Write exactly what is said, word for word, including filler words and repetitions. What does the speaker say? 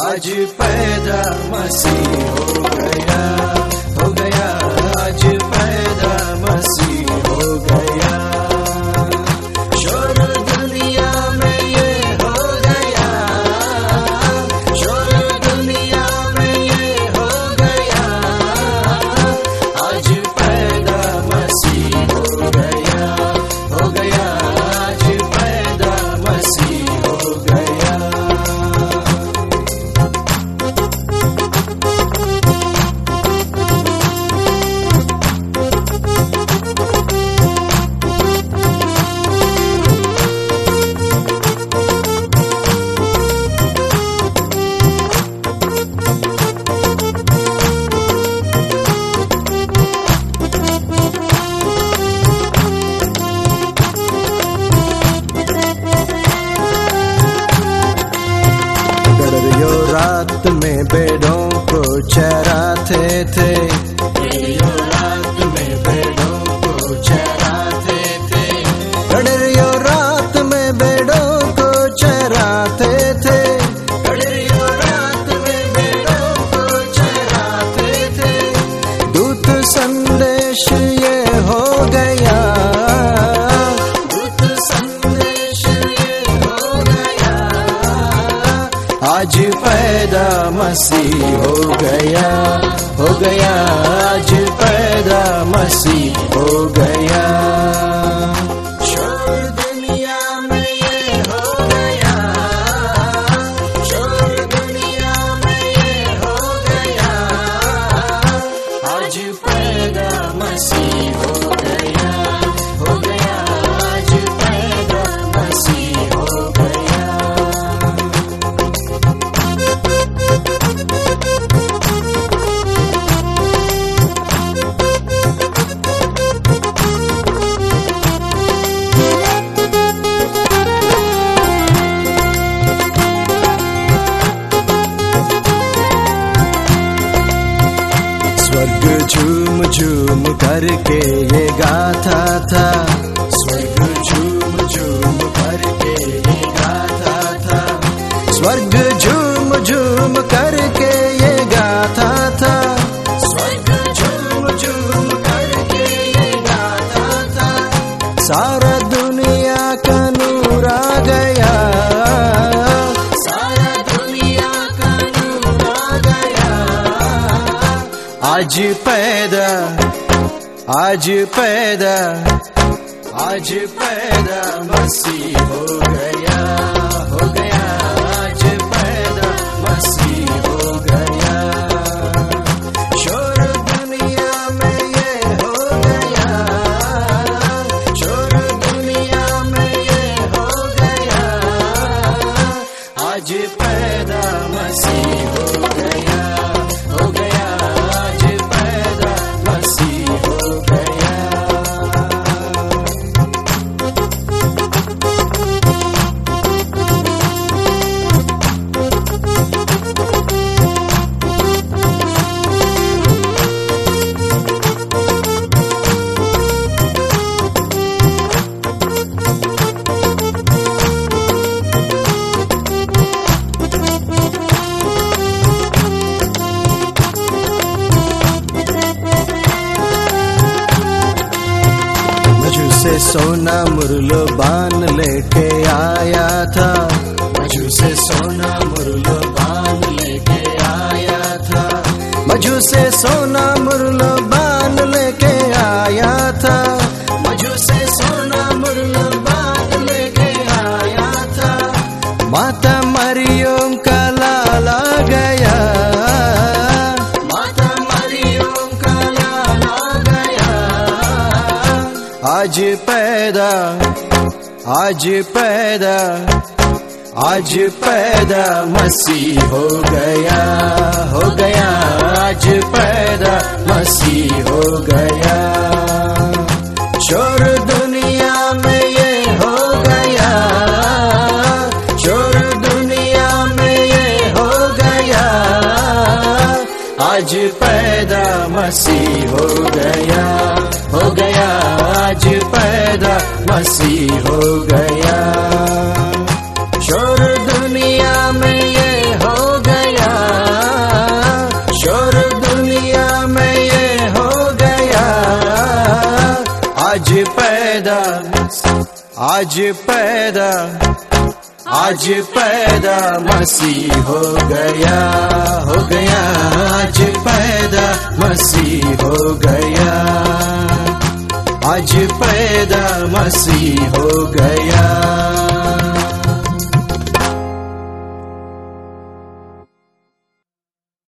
आज पैदा मसीह हो गया, हो गया, आज पैदा मसीह हो गया। शोर दुनिया में ये हो गया, शोर दुनिया में ये हो गया, आज पैदा मसीह हो गया, हो गया, आज पैदा मसीह हो गया। रात में भेड़ों को चराते थे, रात में भेड़ों को चराते थे, गडरियो रात में भेड़ों को चराते थे, गडरियो रात में भेड़ों को चराते थे। दूत संदेश ये हो गया, दूत संदेश ये हो गया, आज पैदा मसीह हो गया, हो गया, आज पैदा मसीह हो गया। शोर दुनिया में ये हो गया, शोर दुनिया में ये हो गया, आज पैदा मसीह हो गया, हो गया, आज पैदा मसीह हो गया। स्वर्ग झूम झूम करके ये गाता था, स्वर्ग झूम झूम करके ये गाता था, स्वर्ग झूम झूम करके ये गाता था, स्वर्ग झूम झूम करके ये गाता था। सारा दुनिया का नूर आ गया, सारा दुनिया का नूर आ गया, आज पैदा, आज पैदा, आज पैदा मसीह हो गया, हो गया, आज पैदा मसीह हो गया। शोर दुनिया में ये हो गया, शोर दुनिया में ये हो गया, आज पैदा मसीह हो गया, हो गया, आज पैदा मसीह हो गया। से सोना मुरलो बान लेके आया था, मजू से सोना मुरलो बान लेके आया था, मजू से सोना मुरलो बान लेके आया था, मजू से सोना मुरलो बान लेके आया था। माता मरियम का लाला गया, माता मरियम का लाला गया, आज पैदा, आज पैदा, आज पैदा मसीह हो गया, हो गया, आज पैदा मसीह हो गया। शोर दुनिया में ये हो गया, शोर दुनिया में ये हो गया, आज पैदा मसीह हो गया, हो गया, आज पैदा मसीह हो गया। शोर दुनिया में ये हो गया, आज पैदा आज पैदा मसीह हो गया हो गया आज पैदा मसीह हो गया आज पैदा मसीह हो गया।